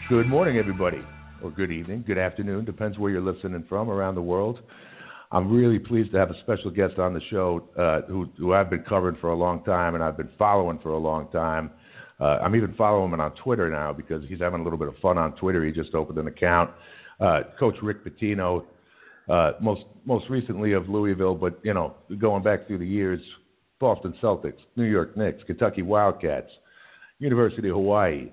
Good morning, everybody, or good evening, good afternoon, depends where you're listening from around the world. I'm really pleased to have a special guest on the show who I've been covering for a long time and I've been following for a long time. I'm even following him on Twitter now because he's having a little bit of fun on Twitter. He just opened an account. Coach Rick Pitino, most recently of Louisville, but, you know, going back through the years, Boston Celtics, New York Knicks, Kentucky Wildcats, University of Hawaii,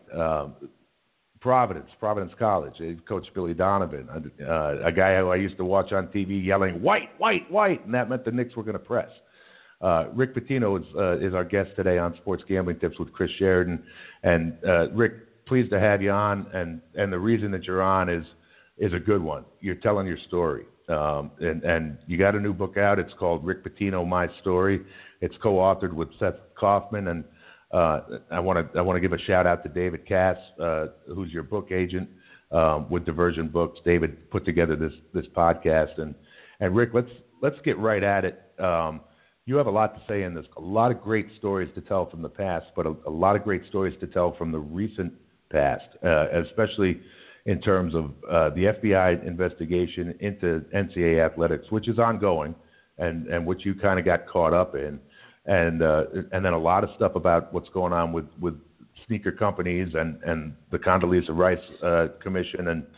Providence College, Coach Billy Donovan, a guy who I used to watch on TV yelling, "White, white, white," and that meant the Knicks were going to press. Rick Pitino is our guest today on Sports Gambling Tips with Chris Sheridan. And Rick, pleased to have you on, and the reason that you're on is a good one. You're telling your story. And you got a new book out. It's called Rick Pitino, My Story. It's co-authored with Seth Kaufman, and I want to give a shout out to David Cass, who's your book agent with Diversion Books. David put together this podcast, and Rick, let's get right at it. You have a lot to say in this, a lot of great stories to tell from the past, but a lot of great stories to tell from the recent past, especially in terms of the FBI investigation into NCAA athletics, which is ongoing, and which you kind of got caught up in. And then a lot of stuff about what's going on with sneaker companies and the Condoleezza Rice Commission. And,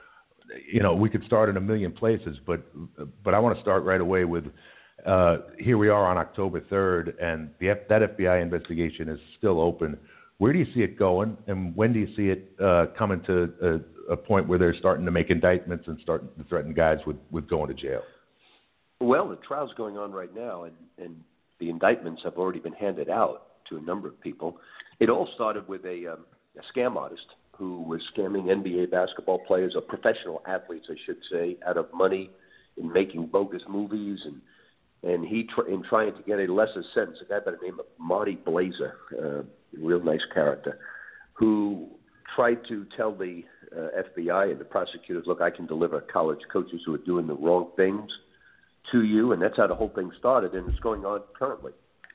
you know, we could start in a million places, but I want to start right away with here we are on October 3rd, and that FBI investigation is still open. Where do you see it going, and when do you see it coming to a point where they're starting to make indictments and starting to threaten guys with going to jail? Well, the trial's going on right now, and the indictments have already been handed out to a number of people. It all started with a scam artist who was scamming NBA basketball players, or professional athletes, I should say, out of money in making bogus movies. And he, in trying to get a lesser sentence, a guy by the name of Marty Blazer, a real nice character, who tried to tell the FBI and the prosecutors, look, I can deliver college coaches who are doing the wrong things to you, and that's how the whole thing started, and it's going on currently.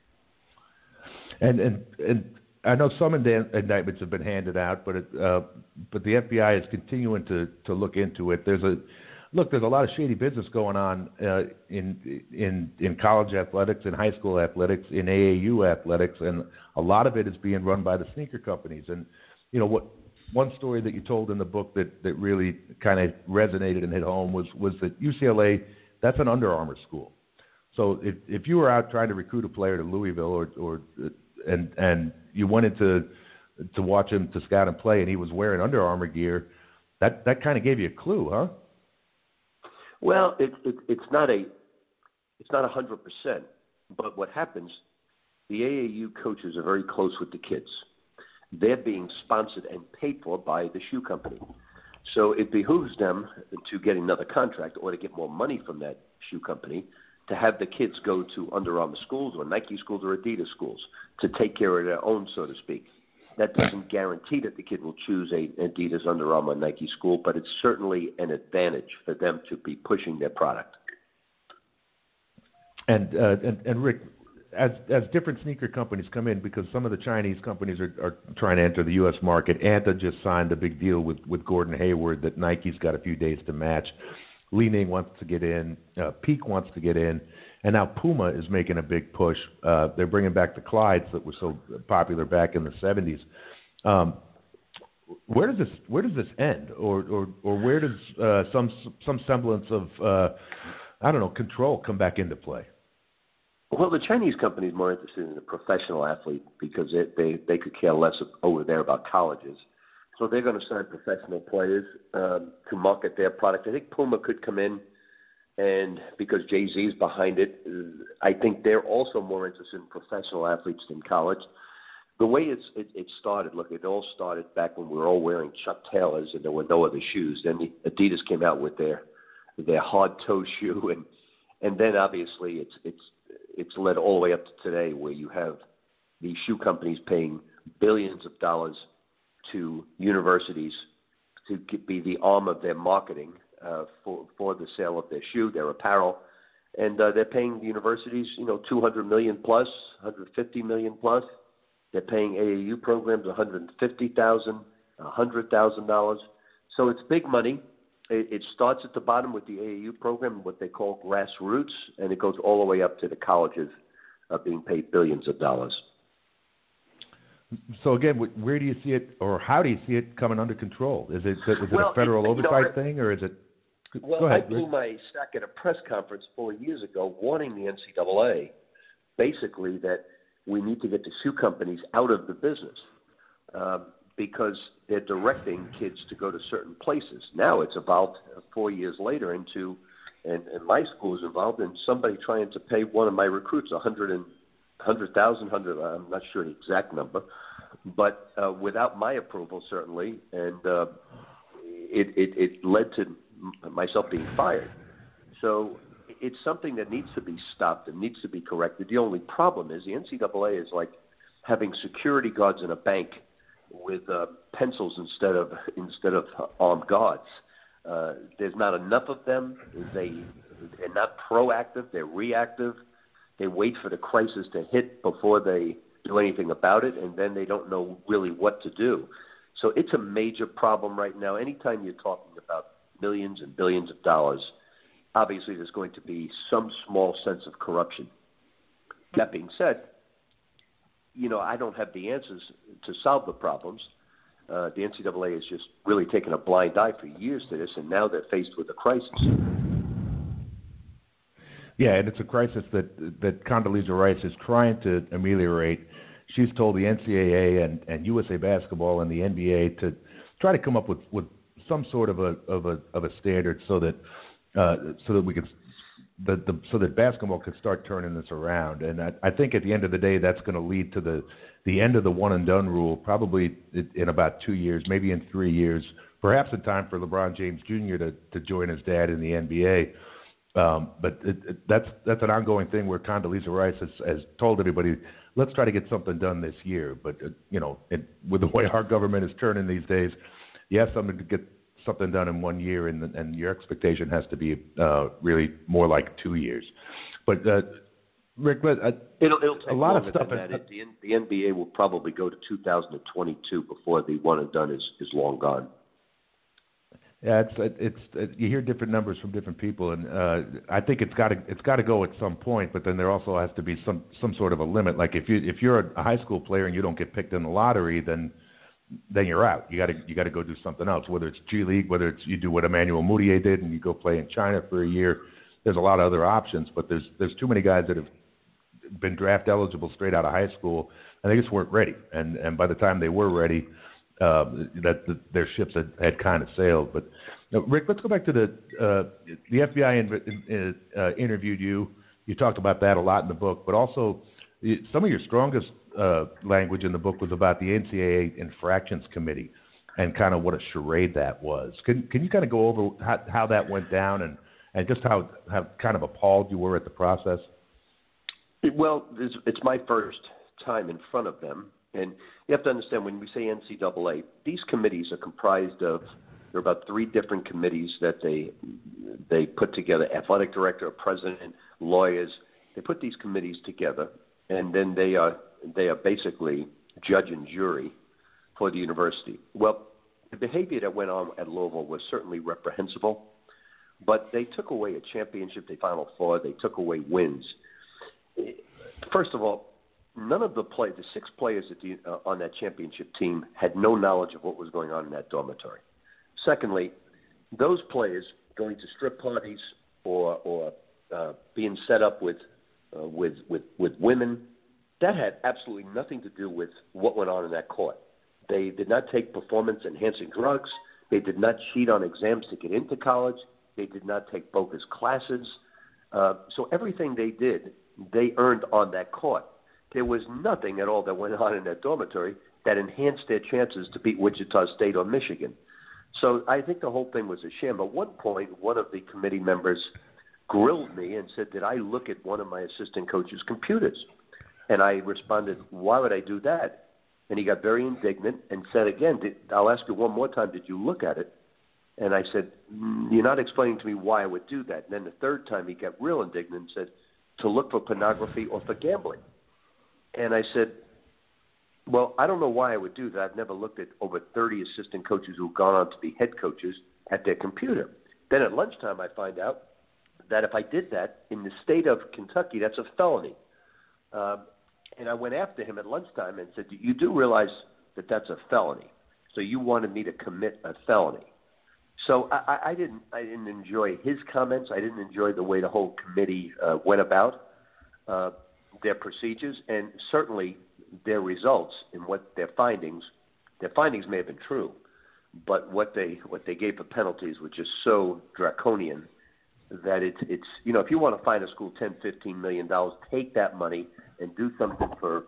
And I know some indictments have been handed out, but the FBI is continuing to look into it. There's a lot of shady business going on in college athletics, in high school athletics, in AAU athletics, and a lot of it is being run by the sneaker companies. And you know one story that you told in the book that really kind of resonated and hit home was that UCLA, that's an Under Armour school. So if you were out trying to recruit a player to Louisville and you wanted to watch him, to scout him play, and he was wearing Under Armour gear, that kind of gave you a clue, huh? Well, it's not 100%, but what happens, the AAU coaches are very close with the kids. They're being sponsored and paid for by the shoe company. So it behooves them to get another contract or to get more money from that shoe company to have the kids go to Under Armour schools or Nike schools or Adidas schools to take care of their own, so to speak. That doesn't guarantee that the kid will choose a Adidas, Under Armour, Nike school, but it's certainly an advantage for them to be pushing their product. And Rick, as different sneaker companies come in, because some of the Chinese companies are trying to enter the U.S. market. Anta just signed a big deal with Gordon Hayward that Nike's got a few days to match. Li Ning wants to get in. Peak wants to get in. And now Puma is making a big push. They're bringing back the Clydes that were so popular back in the 70s. Where does this end, or where does some semblance of control come back into play? Well, the Chinese company is more interested in the professional athlete because they could care less over there about colleges. So they're going to sign professional players to market their product. I think Puma could come in, and because Jay-Z is behind it, I think they're also more interested in professional athletes than college. The way it started, look, it all started back when we were all wearing Chuck Taylors and there were no other shoes. Then Adidas came out with their hard toe shoe, and then obviously it's led all the way up to today, where you have these shoe companies paying billions of dollars to universities to be the arm of their marketing for the sale of their shoe, their apparel, and they're paying the universities, $200 million plus, $150 million plus. They're paying AAU programs $150,000. $100,000. So it's big money. It starts at the bottom with the AAU program, what they call grassroots, and it goes all the way up to the colleges being paid billions of dollars. So again, where do you see it, or how do you see it coming under control? Is it a federal oversight thing, or is it? Well, go ahead, I blew my stack at a press conference 4 years ago, warning the NCAA, basically that we need to get the shoe companies out of the business because they're directing kids to go to certain places. Now it's evolved 4 years later into, and my school is involved in somebody trying to pay one of my recruits $100,000. I'm not sure the exact number, but without my approval, certainly, and it led to myself being fired. So it's something that needs to be stopped and needs to be corrected. The only problem is the NCAA is like having security guards in a bank with pencils instead of armed guards. There's not enough of them. They're not proactive. They're reactive. They wait for the crisis to hit before they do anything about it, and then they don't know really what to do. So it's a major problem right now. Anytime you're talking about millions and billions of dollars, obviously there's going to be some small sense of corruption. That being said, I don't have the answers to solve the problems. The NCAA has just really taken a blind eye for years to this, and now they're faced with a crisis. Yeah, and it's a crisis that Condoleezza Rice is trying to ameliorate. She's told the NCAA and USA Basketball and the NBA to try to come up with some sort of a standard so that we can so that basketball can start turning this around. And I think at the end of the day, that's going to lead to the end of the one and done rule, probably in about 2 years, maybe in 3 years, perhaps in time for LeBron James Jr. to join his dad in the NBA. But that's an ongoing thing where Condoleezza Rice has told everybody, let's try to get something done this year. But with the way our government is turning these days, you have something to get something done in 1 year, and your expectation has to be really more like 2 years. But Rick, it'll take a lot of stuff. Than that. The NBA will probably go to 2022 before the one and done is long gone. Yeah, it's you hear different numbers from different people, and I think it's got to go at some point. But then there also has to be some sort of a limit. Like if you're a high school player and you don't get picked in the lottery, then you're out. You got to go do something else. Whether it's G League, whether it's you do what Emmanuel Mudiay did and you go play in China for a year. There's a lot of other options, but there's too many guys that have been draft eligible straight out of high school, and they just weren't ready. And by the time they were ready, their ships had kind of sailed. But Rick, let's go back to the FBI interviewed you. You talked about that a lot in the book, but also some of your strongest language in the book was about the NCAA Infractions Committee and kind of what a charade that was. Can you kind of go over how that went down and just how kind of appalled you were at the process? Well, it's my first time in front of them. And you have to understand, when we say NCAA, these committees are comprised of, there are about 3 different committees that they put together: athletic director, president, lawyers. They put these committees together, and then they are basically judge and jury for the university. Well, the behavior that went on at Louisville was certainly reprehensible, but they took away a championship, they Final Four, they took away wins. First of all, none of the 6 players on that championship team had no knowledge of what was going on in that dormitory. Secondly, those players going to strip parties or being set up with women, that had absolutely nothing to do with what went on in that court. They did not take performance-enhancing drugs. They did not cheat on exams to get into college. They did not take bogus classes. So everything they did, they earned on that court. There was nothing at all that went on in that dormitory that enhanced their chances to beat Wichita State or Michigan. So I think the whole thing was a sham. At one point, one of the committee members grilled me and said, did I look at one of my assistant coaches' computers? And I responded, why would I do that? And he got very indignant and said again, I'll ask you one more time, did you look at it? And I said, you're not explaining to me why I would do that. And then the third time he got real indignant and said, to look for pornography or for gambling. And I said, Well, I don't know why I would do that. I've never looked at over 30 assistant coaches who've gone on to be head coaches at their computer. Then at lunchtime, I find out that if I did that in the state of Kentucky, that's a felony. And I went after him at lunchtime and said, you do realize that that's a felony. So you wanted me to commit a felony. So I didn't enjoy his comments. I didn't enjoy the way the whole committee went about their procedures, and certainly their results and what their findings may have been true, but what they gave for penalties was just so draconian that it's if you want to fine a school $10-15 million, take that money and do something for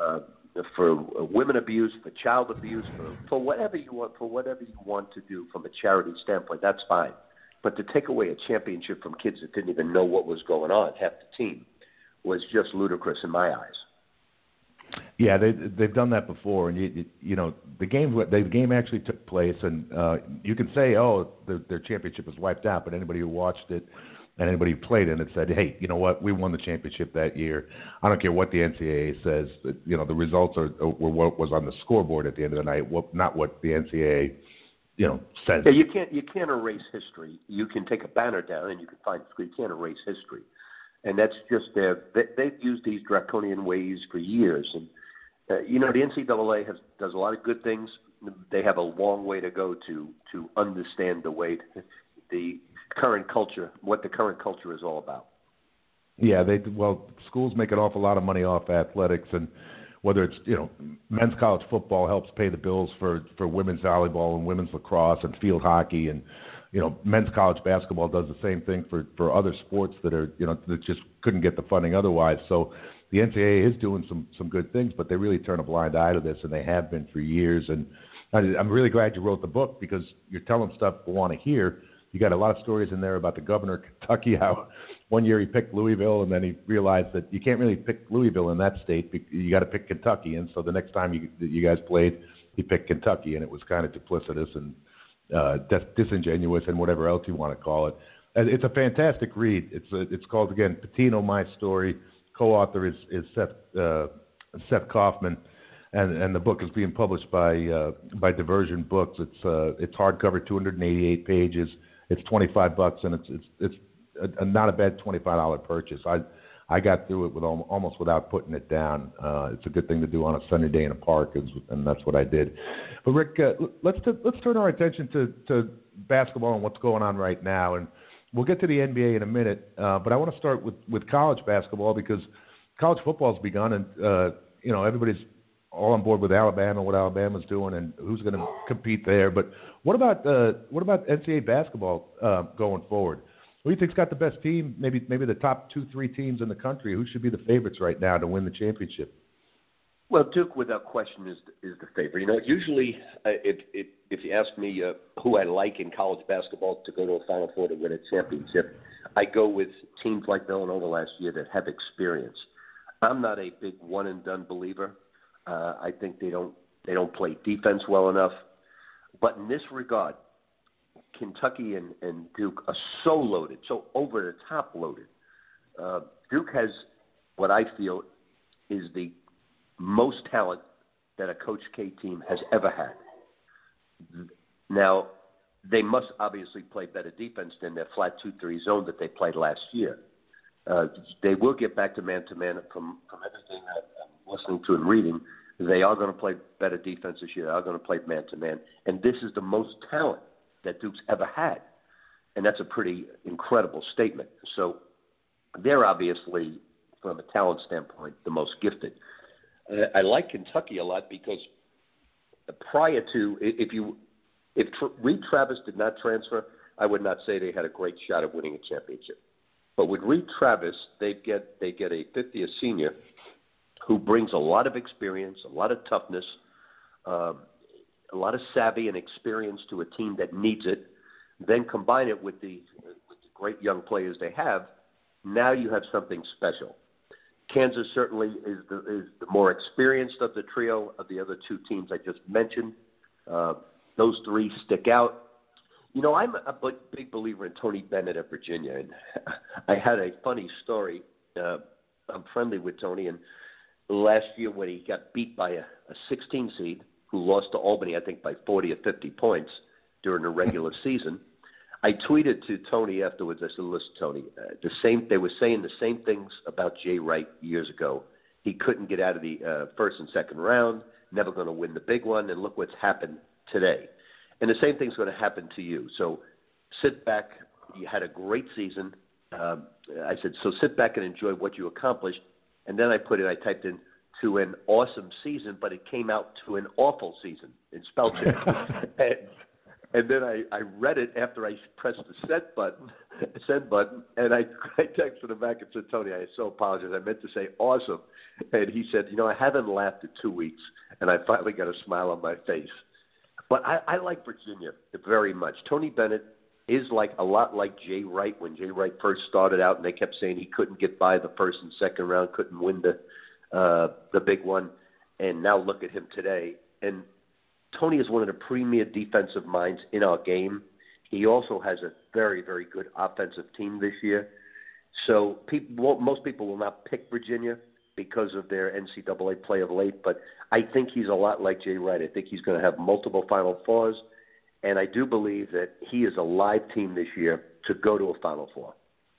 women abuse, for child abuse, for whatever you want to do from a charity standpoint. That's fine, but to take away a championship from kids that didn't even know what was going on, half the team, was just ludicrous in my eyes. Yeah, they've done that before, and the game actually took place, and you can say, their championship was wiped out, but anybody who watched it and anybody who played in it said, hey, you know what, we won the championship that year. I don't care what the NCAA says. The results were what was on the scoreboard at the end of the night, not what the NCAA says. Yeah, you can't erase history. You can take a banner down and you can find you can't erase history. And that's just they've used these draconian ways for years. And, the NCAA does a lot of good things. They have a long way to go to understand the current culture, what the current culture is all about. Yeah, schools make an awful lot of money off athletics, and whether it's, men's college football helps pay the bills for women's volleyball and women's lacrosse and field hockey, and men's college basketball does the same thing for other sports that are, that just couldn't get the funding otherwise. So the NCAA is doing some good things, but they really turn a blind eye to this, and they have been for years. And I'm really glad you wrote the book, because you're telling stuff we want to hear. You got a lot of stories in there about the governor of Kentucky, how one year he picked Louisville, and then he realized that you can't really pick Louisville in that state. You got to pick Kentucky. And so the next time you guys played, he picked Kentucky, and it was kind of duplicitous and disingenuous and whatever else you want to call it. It's a fantastic read. It's called, again, Pitino, My Story. Co-author is Seth Kaufman, and the book is being published by Diversion Books. It's hardcover, 288 pages. It's $25, and it's not a bad $25 purchase. I got through it with almost without putting it down. It's a good thing to do on a sunny day in a park, and that's what I did. But Rick, let's turn our attention to basketball and what's going on right now, and we'll get to the NBA in a minute. But I want to start with college basketball, because college football's begun, and everybody's all on board with Alabama, what Alabama's doing, and who's going to compete there. But what about NCAA basketball going forward? Who do you think's got the best team? Maybe the top 2-3 teams in the country. Who should be the favorites right now to win the championship? Well, Duke, without question, is the favorite. Usually, if you ask me who I like in college basketball to go to a Final Four to win a championship, I go with teams like Villanova last year that have experience. I'm not a big one-and-done believer. I think they don't play defense well enough. But in this regard, Kentucky and Duke are so loaded, so over-the-top loaded. Duke has what I feel is the most talent that a Coach K team has ever had. Now, they must obviously play better defense than their flat 2-3 zone that they played last year. They will get back to man-to-man from everything I'm listening to and reading. They are going to play better defense this year. They are going to play man-to-man. And this is the most talent that Duke's ever had. And that's a pretty incredible statement. So they're obviously, from a talent standpoint, the most gifted. I like Kentucky a lot because prior to, if Reed Travis did not transfer, I would not say they had a great shot of winning a championship. But with Reed Travis, they get a fifth-year senior who brings a lot of experience, a lot of toughness, a lot of savvy and experience to a team that needs it. Then combine it with the great young players they have. Now you have something special. Kansas certainly is the more experienced of the trio of the other two teams I just mentioned. Those three stick out. I'm a big believer in Tony Bennett at Virginia, and I had a funny story. I'm friendly with Tony, and last year when he got beat by a 16 seed who lost to Albany, I think, by 40 or 50 points during the regular season. I tweeted to Tony afterwards. I said, listen, Tony, they were saying the same things about Jay Wright years ago. He couldn't get out of the first and second round, never going to win the big one, and look what's happened today. And the same thing's going to happen to you. So sit back. You had a great season. I said, so sit back and enjoy what you accomplished. And then I typed in to an awesome season, but it came out to an awful season in spell check. And then I read it after I pressed the send button, and I texted him back and said, Tony, I so apologize. I meant to say awesome. And he said, I haven't laughed in 2 weeks, and I finally got a smile on my face. But I like Virginia very much. Tony Bennett is a lot like Jay Wright when Jay Wright first started out, and they kept saying he couldn't get by the first and second round, couldn't win the big one. And now look at him today. And Tony is one of the premier defensive minds in our game. He also has a very, very good offensive team this year. So most people will not pick Virginia because of their NCAA play of late, but I think he's a lot like Jay Wright. I think he's going to have multiple Final Fours, and I do believe that he is a live team this year to go to a Final Four.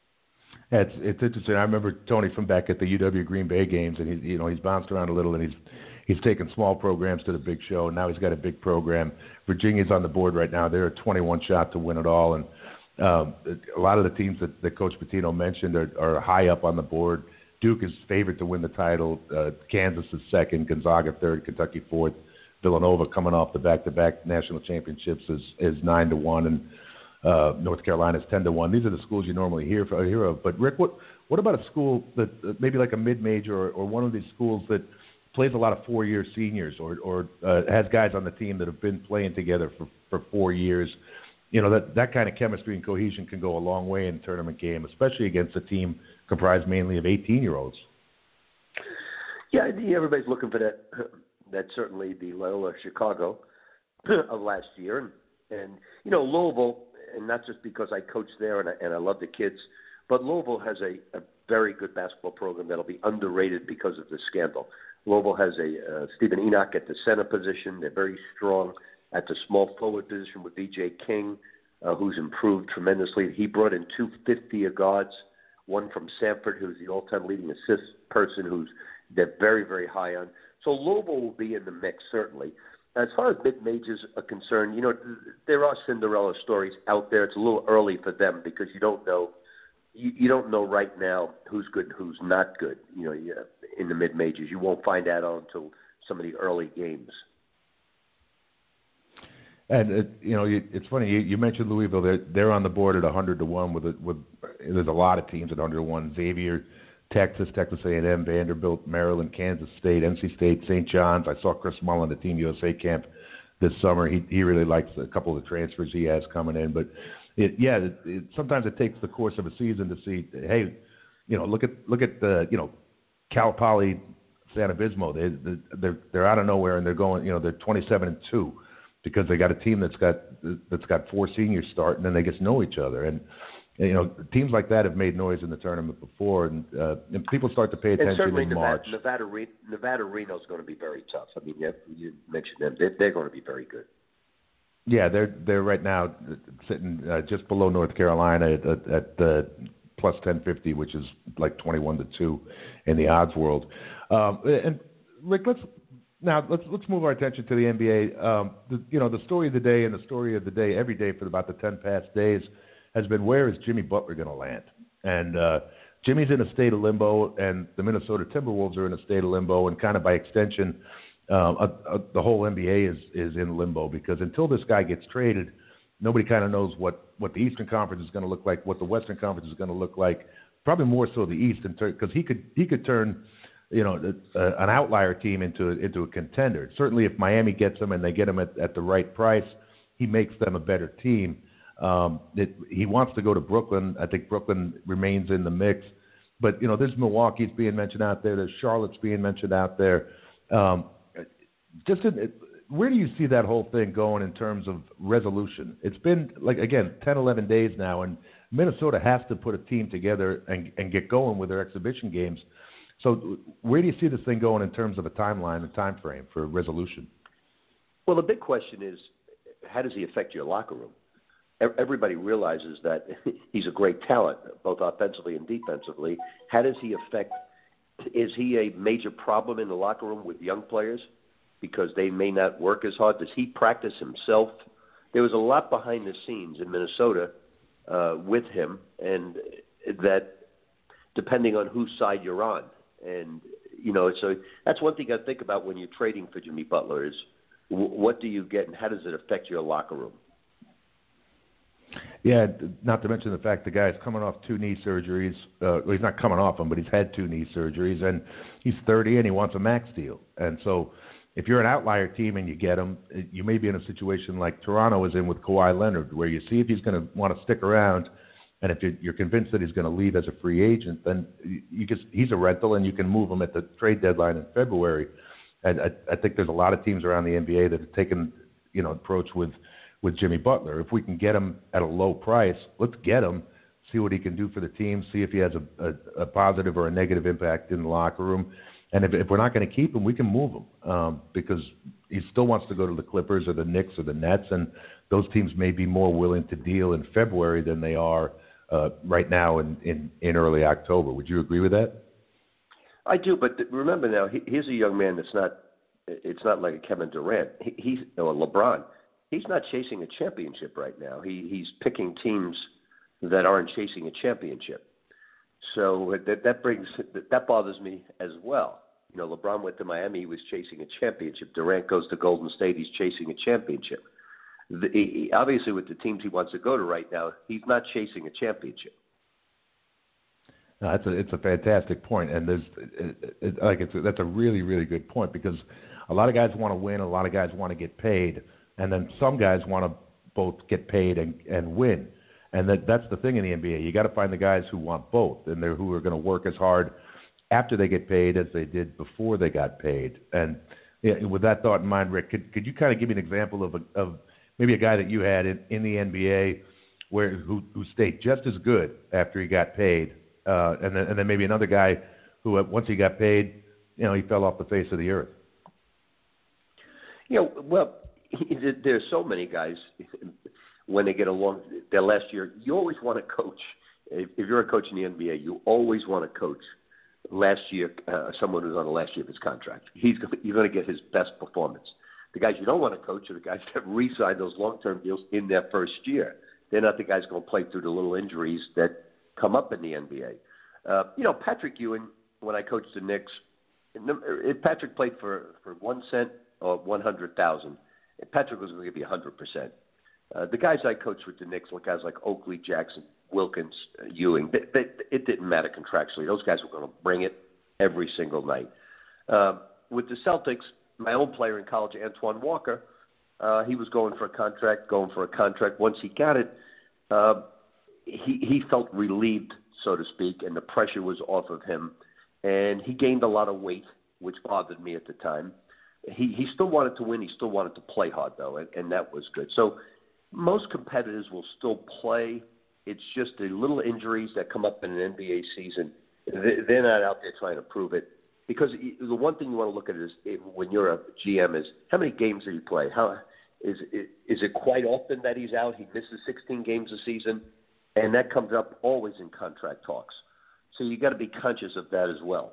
It's interesting. I remember Tony from back at the UW Green Bay games, and he's bounced around a little, and he's taken small programs to the big show, and now he's got a big program. Virginia's on the board right now. They're a 21 shot to win it all, and a lot of the teams that Coach Pitino mentioned are high up on the board. Duke is favored to win the title. Kansas is second. Gonzaga third. Kentucky fourth. Villanova coming off the back-to-back national championships is 9-1, and North Carolina is 10-1. These are the schools you normally hear of. But Rick, what about a school that maybe like a mid-major or one of these schools that plays a lot of 4-year seniors or has guys on the team that have been playing together for 4 years? That kind of chemistry and cohesion can go a long way in a tournament game, especially against a team comprised mainly of 18-year-olds. Yeah, everybody's looking for that. That's certainly the Loyola Chicago of last year. And Louisville, and not just because I coach there and I love the kids, but Louisville has a very good basketball program that'll be underrated because of the scandal. Louisville has a Stephen Enoch at the center position. They're very strong at the small forward position with B.J. King, who's improved tremendously. He brought in 2 fifth-year guards, one from Sanford, who's the all-time leading assist person, they're very, very high on. So Louisville will be in the mix, certainly. As far as mid-majors are concerned, there are Cinderella stories out there. It's a little early for them because you don't know. You don't know right now who's good and who's not good. In the mid-majors, you won't find out until some of the early games. And it's funny. You mentioned Louisville. They're on the board at 100-1. With there's a lot of teams at 100-1. Xavier, Texas A&M, Vanderbilt, Maryland, Kansas State, NC State, St. John's. I saw Chris Mullen at Team USA camp this summer. He really likes a couple of the transfers he has coming in. But sometimes it takes the course of a season to see. Hey, look at the Cal Poly San Obispo. They're out of nowhere and they're going. They're 27-2. Because they got a team that's got 4 seniors starting and they get to know each other. And teams like that have made noise in the tournament before, and people start to pay attention in March. Nevada Reno's going to be very tough. I mean, you mentioned them; they're going to be very good. Yeah, they're right now sitting just below North Carolina at plus 1050, which is like 21-2 in the odds world. And Rick, let's move our attention to the NBA. The story of the day and the story of the day every day for about the 10 past days has been, where is Jimmy Butler going to land? And Jimmy's in a state of limbo, and the Minnesota Timberwolves are in a state of limbo, and kind of by extension, the whole NBA is in limbo, because until this guy gets traded, nobody kind of knows what the Eastern Conference is going to look like, what the Western Conference is going to look like. Probably more so the East, because he could turn an outlier team into a contender. Certainly, if Miami gets him and they get him at the right price, he makes them a better team. He wants to go to Brooklyn. I think Brooklyn remains in the mix. But, there's Milwaukee's being mentioned out there. There's Charlotte's being mentioned out there. Where do you see that whole thing going in terms of resolution? It's been, 10, 11 days now, and Minnesota has to put a team together and get going with their exhibition games. So where do you see this thing going in terms of a timeline and time frame for resolution? Well, the big question is, how does he affect your locker room? Everybody realizes that he's a great talent, both offensively and defensively. How does he affect – is he a major problem in the locker room with young players because they may not work as hard? Does he practice himself? There was a lot behind the scenes in Minnesota with him, and that depending on whose side you're on. And, so that's one thing I think about when you're trading for Jimmy Butler is what do you get and how does it affect your locker room? Yeah, not to mention the fact the guy's coming off 2 knee surgeries. Well, he's not coming off them, but he's had 2 knee surgeries, and he's 30 and he wants a max deal. And so if you're an outlier team and you get him, you may be in a situation like Toronto is in with Kawhi Leonard, where you see if he's going to want to stick around, and if you're convinced that he's going to leave as a free agent, then he's a rental and you can move him at the trade deadline in February. And I think there's a lot of teams around the NBA that have taken approach with Jimmy Butler. If we can get him at a low price, let's get him, see what he can do for the team, see if he has a positive or a negative impact in the locker room. And if we're not going to keep him, we can move him because he still wants to go to the Clippers or the Knicks or the Nets, and those teams may be more willing to deal in February than they are right now in early October. Would you agree with that? I do, but remember now, he's a young man that's not – it's not like a Kevin Durant or LeBron. He's not chasing a championship right now. He's picking teams that aren't chasing a championship. So that bothers me as well. LeBron went to Miami, he was chasing a championship. Durant goes to Golden State, he's chasing a championship. Obviously, with the teams he wants to go to right now, he's not chasing a championship. No, it's a fantastic point, and that's a really, really good point because a lot of guys want to win, a lot of guys want to get paid, and then some guys want to both get paid and win. And that's the thing in the NBA. You got to find the guys who want both and who are going to work as hard after they get paid as they did before they got paid. And with that thought in mind, Rick, could you kind of give me an example of maybe a guy that you had in the NBA who stayed just as good after he got paid, and then maybe another guy who once he got paid, he fell off the face of the earth? Well, there's so many guys. When they get along their last year, you always want to coach. If you're a coach in the NBA, you always want to coach last year someone who's on the last year of his contract. You're going to get his best performance. The guys you don't want to coach are the guys that re-sign those long-term deals in their first year. They're not the guys going to play through the little injuries that come up in the NBA. Patrick Ewing, when I coached the Knicks, if Patrick played for 1 cent or 100,000, Patrick was going to give you 100%. The guys I coached with the Knicks were guys like Oakley, Jackson, Wilkins, Ewing. It didn't matter contractually. Those guys were going to bring it every single night. With the Celtics, my own player in college, Antoine Walker, he was going for a contract. Once he got it, he felt relieved, so to speak, and the pressure was off of him. And he gained a lot of weight, which bothered me at the time. He still wanted to win. He still wanted to play hard, though, and that was good. So most competitors will still play. It's just the little injuries that come up in an NBA season. They're not out there trying to prove it. Because the one thing you want to look at is when you're a GM is how many games did he play? Is it quite often that he's out? He misses 16 games a season, and that comes up always in contract talks. So you got to be conscious of that as well.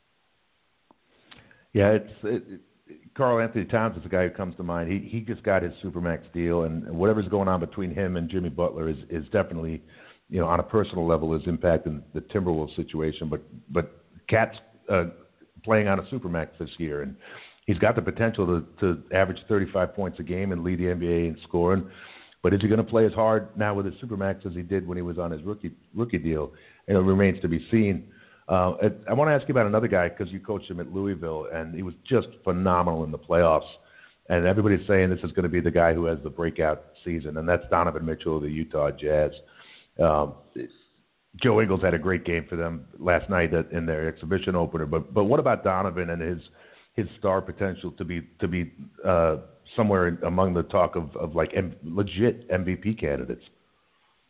Yeah, Karl Anthony Towns is the guy who comes to mind. He just got his Supermax deal, and whatever's going on between him and Jimmy Butler is definitely, on a personal level, is impacting the Timberwolves situation. But Cat's playing on a Supermax this year, and he's got the potential to average 35 points a game and lead the NBA in scoring. But is he going to play as hard now with his Supermax as he did when he was on his rookie deal? It remains to be seen. I want to ask you about another guy because you coached him at Louisville, and he was just phenomenal in the playoffs. And everybody's saying this is going to be the guy who has the breakout season, and that's Donovan Mitchell of the Utah Jazz. Joe Ingles had a great game for them last night in their exhibition opener. But what about Donovan and his star potential to be somewhere among the talk of like legit MVP candidates?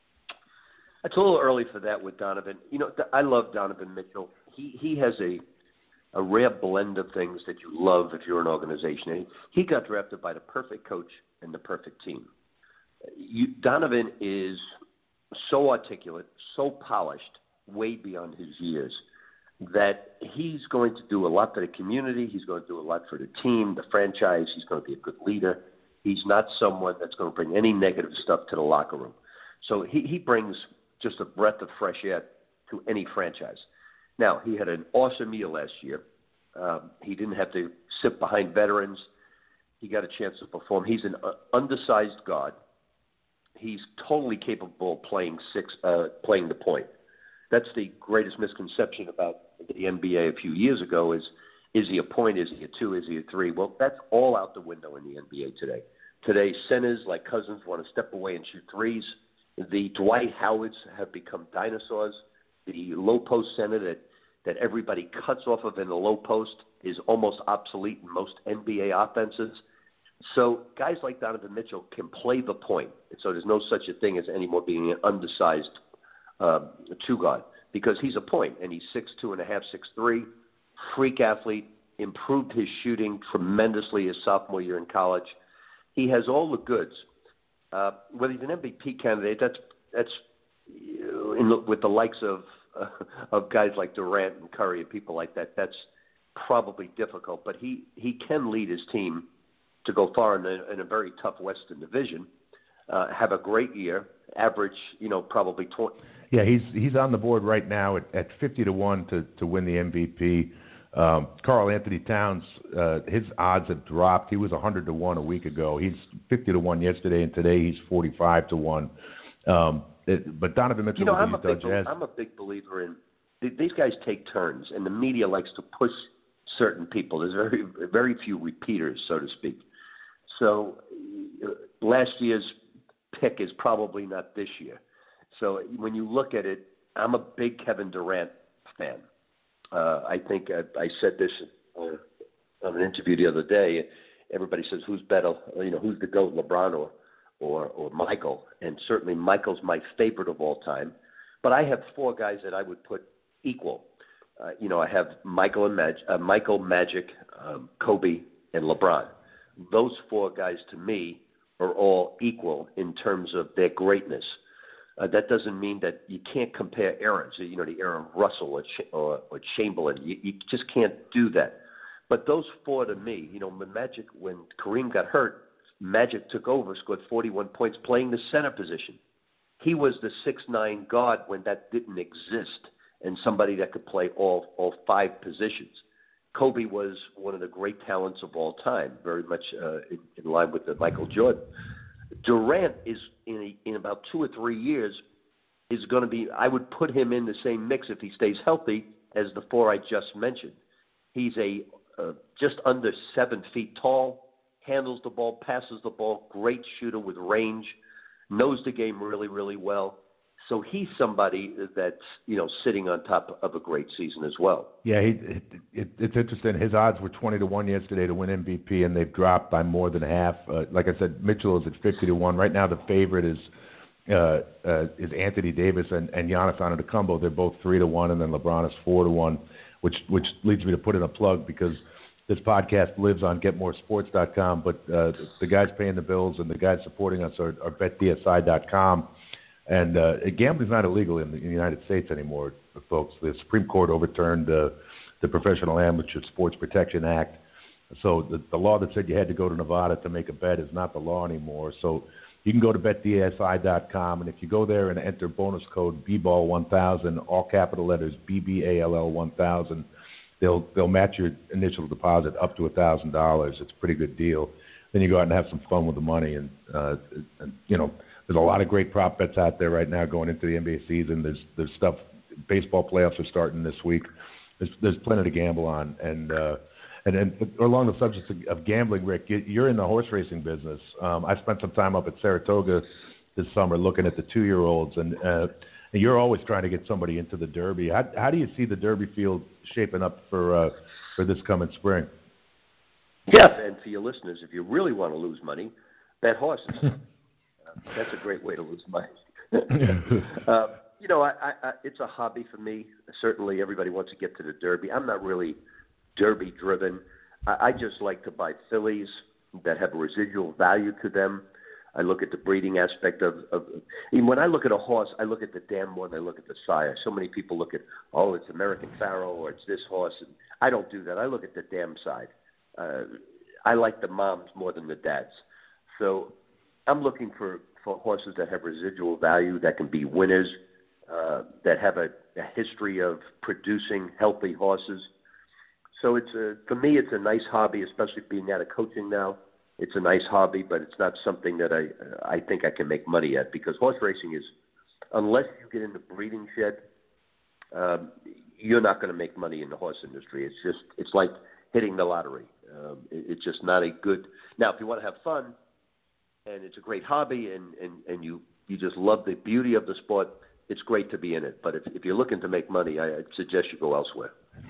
It's a little early for that with Donovan. I love Donovan Mitchell. He has a rare blend of things that you love if you're an organization. And he got drafted by the perfect coach and the perfect team. Donovan is so articulate, so polished, way beyond his years, that he's going to do a lot for the community. He's going to do a lot for the team, the franchise. He's going to be a good leader. He's not someone that's going to bring any negative stuff to the locker room. So he brings just a breath of fresh air to any franchise. Now, he had an awesome year last year. He didn't have to sit behind veterans. He got a chance to perform. He's an undersized guard. He's totally capable of playing the point. That's the greatest misconception about the NBA a few years ago is he a point, is he a two, is he a three? Well, that's all out the window in the NBA today. Today, centers like Cousins want to step away and shoot threes. The Dwight Howards have become dinosaurs. The low post center that everybody cuts off of in the low post is almost obsolete in most NBA offenses. So guys like Donovan Mitchell can play the point. So there's no such a thing as anymore being an undersized two-guard because he's a point, and he's 6'2.5", 6'3", freak athlete, improved his shooting tremendously his sophomore year in college. He has all the goods. Whether he's an MVP candidate, that's with the likes of guys like Durant and Curry and people like that, that's probably difficult. But he can lead his team to go far in a very tough Western Division, have a great year, average, probably 20. Yeah, he's on the board right now at 50-1 to win the MVP. Karl Anthony Towns, his odds have dropped. He was 100-1 a week ago. He's 50-1 yesterday, and today he's 45-1. But Donovan Mitchell, I'm a big believer in these guys take turns, and the media likes to push certain people. There's very, very few repeaters, so to speak. So last year's pick is probably not this year. So when you look at it, I'm a big Kevin Durant fan. I think I said this on an interview the other day. Everybody says, who's better, who's the GOAT, LeBron or Michael? And certainly Michael's my favorite of all time. But I have four guys that I would put equal. I have Michael, Magic, Kobe, and LeBron. Those four guys, to me, are all equal in terms of their greatness. That doesn't mean that you can't compare eras, the era of Russell or Chamberlain. You just can't do that. But those four, to me, when Kareem got hurt, Magic took over, scored 41 points playing the center position. He was the 6'9" guard when that didn't exist, and somebody that could play all five positions. Kobe was one of the great talents of all time, very much in line with the Michael Jordan. Durant is in about 2 or 3 years is going to be. I would put him in the same mix if he stays healthy as the four I just mentioned. He's just under 7 feet tall, handles the ball, passes the ball, great shooter with range, knows the game really, really well. So he's somebody that's, sitting on top of a great season as well. Yeah, it's interesting. His odds were 20-1 yesterday to win MVP, and they've dropped by more than half. Like I said, Mitchell is at 50-1. Right now the favorite is Anthony Davis and Giannis Antetokounmpo. They're both 3-1, and then LeBron is 4-1, which leads me to put in a plug because this podcast lives on GetMoreSports.com, but the guys paying the bills and the guys supporting us are BetDSI.com. And gambling is not illegal in the United States anymore, folks. The Supreme Court overturned the Professional Amateur Sports Protection Act. So the law that said you had to go to Nevada to make a bet is not the law anymore. So you can go to BetDSI.com, and if you go there and enter bonus code BBALL1000, all capital letters BBALL 1000, they'll match your initial deposit up to $1,000. It's a pretty good deal. Then you go out and have some fun with the money, and there's a lot of great prop bets out there right now going into the NBA season. There's stuff. Baseball playoffs are starting this week. There's plenty to gamble on. And along the subject of gambling, Rick, you're in the horse racing business. I spent some time up at Saratoga this summer looking at the 2-year-olds, and you're always trying to get somebody into the Derby. How do you see the Derby field shaping up for this coming spring? Yeah, and for your listeners, if you really want to lose money, bet horses. That's a great way to lose money. It's a hobby for me. Certainly everybody wants to get to the Derby. I'm not really Derby driven. I just like to buy fillies that have a residual value to them. I look at the breeding aspect of even when I look at a horse, I look at the dam more than I look at the sire. So many people look at, oh, it's American Pharoah or it's this horse. And I don't do that. I look at the dam side. I like the moms more than the dads. So I'm looking for horses that have residual value, that can be winners, that have a history of producing healthy horses. So for me, it's a nice hobby, especially being out of coaching now. It's a nice hobby, but it's not something that I think I can make money at, because horse racing is, unless you get in the breeding shed, you're not going to make money in the horse industry. It's like hitting the lottery. It's just not a good. Now, if you want to have fun, and it's a great hobby, and you just love the beauty of the sport, it's great to be in it. But if you're looking to make money, I'd suggest you go elsewhere.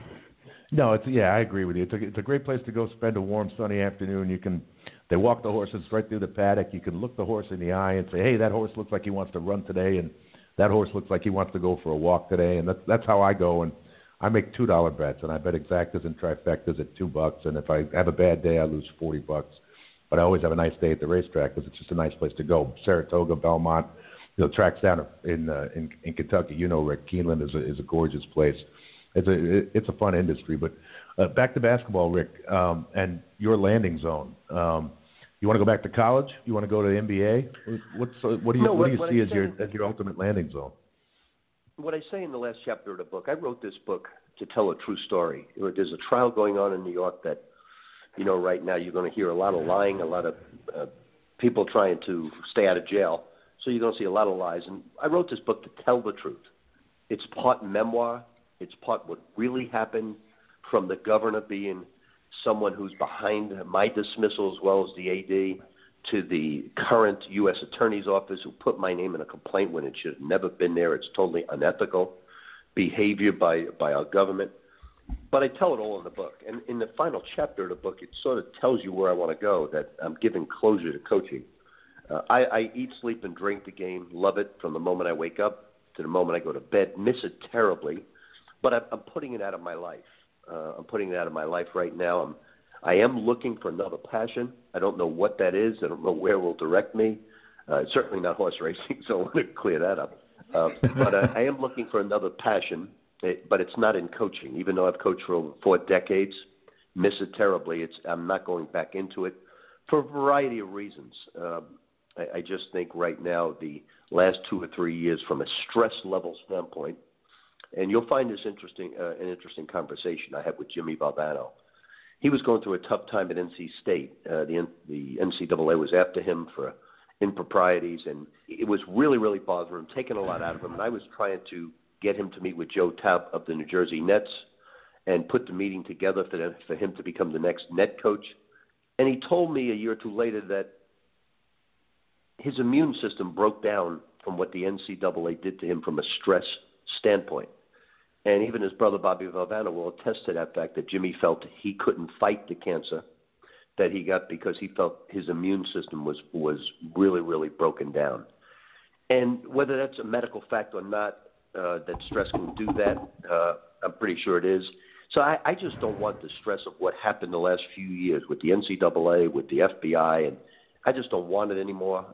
No, I agree with you. It's a great place to go spend a warm, sunny afternoon. They walk the horses right through the paddock. You can look the horse in the eye and say, hey, that horse looks like he wants to run today, and that horse looks like he wants to go for a walk today. And that's how I go. And I make $2 bets, and I bet exactas and trifectas at $2. And if I have a bad day, I lose $40. But I always have a nice day at the racetrack because it's just a nice place to go. Saratoga, Belmont, tracks down in Kentucky. Rick, Keeneland is a gorgeous place. It's a fun industry. But back to basketball, Rick, and your landing zone. You want to go back to college? You want to go to the NBA? What do you see as your ultimate landing zone? What I say in the last chapter of the book, I wrote this book to tell a true story. There's a trial going on in New York that, right now you're going to hear a lot of lying, a lot of people trying to stay out of jail. So you're going to see a lot of lies. And I wrote this book to tell the truth. It's part memoir. It's part what really happened, from the governor being someone who's behind my dismissal as well as the AD, to the current U.S. Attorney's Office who put my name in a complaint when it should have never been there. It's totally unethical behavior by our government. But I tell it all in the book. And in the final chapter of the book, it sort of tells you where I want to go, that I'm giving closure to coaching. I eat, sleep, and drink the game, love it from the moment I wake up to the moment I go to bed, miss it terribly, but I'm putting it out of my life. I'm putting it out of my life right now. I am looking for another passion. I don't know what that is. I don't know where it will direct me. It's certainly not horse racing, so I want to clear that up. But I am looking for another passion, but it's not in coaching. Even though I've coached for over 4 decades, miss it terribly. I'm not going back into it for a variety of reasons. I just think right now the last 2 or 3 years, from a stress level standpoint, and you'll find this an interesting conversation I had with Jimmy Valvano. He was going through a tough time at NC State. The NCAA was after him for improprieties, and it was really, really bothering him, taking a lot out of him. And I was trying to get him to meet with Joe Taub of the New Jersey Nets and put the meeting together for him to become the next net coach. And he told me a year or 2 later that his immune system broke down from what the NCAA did to him from a stress standpoint. And even his brother Bobby Valvano will attest to that fact, that Jimmy felt he couldn't fight the cancer that he got because he felt his immune system was really, really broken down. And whether that's a medical fact or not, that stress can do that, I'm pretty sure it is. So I just don't want the stress of what happened the last few years with the NCAA, with the FBI, and I just don't want it anymore.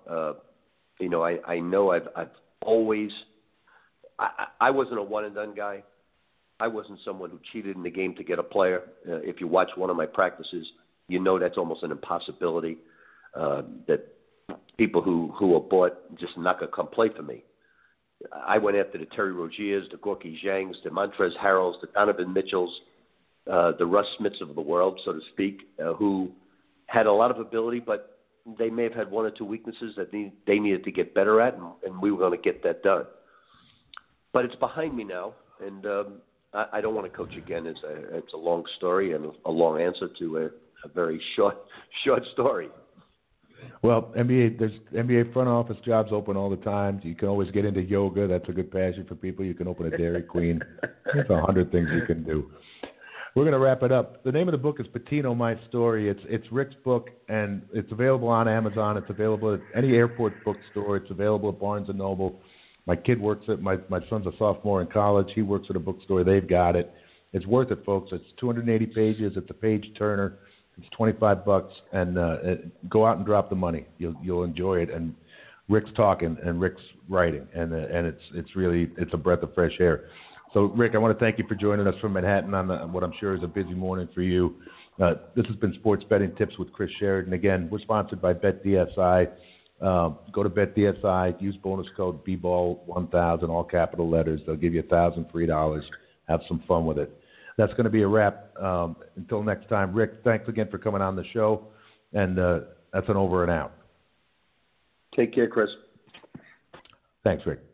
I know I've always – I wasn't a one-and-done guy. I wasn't someone who cheated in the game to get a player. If you watch one of my practices, you know that's almost an impossibility, that people who are bought just not going to come play for me. I went after the Terry Roziers, the Gorky Zhangs, the Montrezl Harrells, the Donovan Mitchells, the Russ Smiths of the world, so to speak, who had a lot of ability, but they may have had 1 or 2 weaknesses that they needed to get better at, and we were going to get that done. But it's behind me now, and I don't want to coach again. It's a long story and a long answer to a very short story. Well, there's NBA front office jobs open all the time. You can always get into yoga. That's a good passion for people. You can open a Dairy Queen. There's 100 things you can do. We're going to wrap it up. The name of the book is Pitino, My Story. It's Rick's book, and it's available on Amazon. It's available at any airport bookstore. It's available at Barnes & Noble. My kid works at my son's a sophomore in college. He works at a bookstore. They've got it. It's worth it, folks. It's 280 pages. It's a page turner. It's $25, and go out and drop the money. You'll enjoy it. And Rick's talking and Rick's writing, and it's really a breath of fresh air. So, Rick, I want to thank you for joining us from Manhattan on what I'm sure is a busy morning for you. This has been Sports Betting Tips with Chris Sheridan. Again, we're sponsored by BetDSI. Go to BetDSI, use bonus code BBALL1000, all capital letters. They'll give you $1,000 free dollars. Have some fun with it. That's going to be a wrap. Until next time, Rick, thanks again for coming on the show. And that's an over and out. Take care, Chris. Thanks, Rick.